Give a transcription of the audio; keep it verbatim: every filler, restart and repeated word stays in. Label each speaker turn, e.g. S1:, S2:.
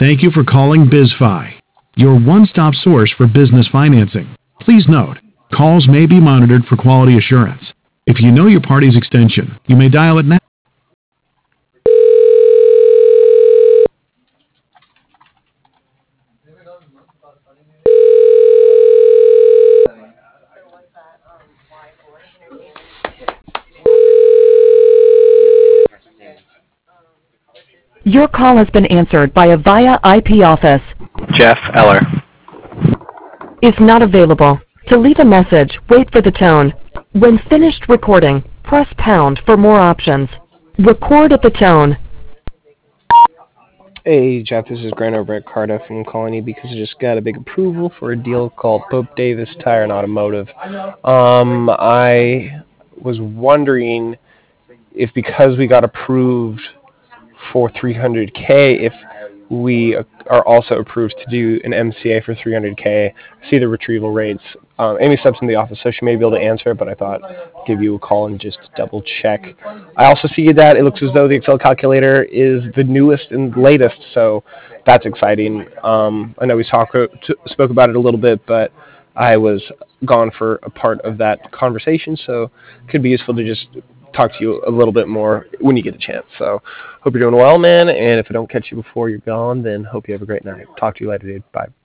S1: Thank you for calling BizFi, your one-stop source for business financing. Please note, calls may be monitored for quality assurance. If you know your party's extension, you may dial it now.
S2: Your call has been answered by a Via I P office.
S3: Jeff Eller.
S2: Is not available. To leave a message, wait for the tone. When finished recording, press pound for more options. Record at the tone.
S4: Hey Jeff, this is Grant over at Cardiff. I'm calling you because I just got a big approval for a deal called Pope Davis Tire and Automotive. Um, I was wondering if because we got approved for three hundred K, if we are also approved to do an M C A for three hundred K. See the retrieval rates. Um, Amy steps in the office, so she may be able to answer it, but I thought I'd give you a call and just double check. I also see that it looks as though the Excel calculator is the newest and latest, so that's exciting. Um, I know we talk, spoke about it a little bit, but I was gone for a part of that conversation, so it could be useful to just talk to you a little bit more when you get a chance. So hope you're doing well, man, and if I don't catch you before you're gone, then hope you have a great night. Talk to you later, dude. Bye.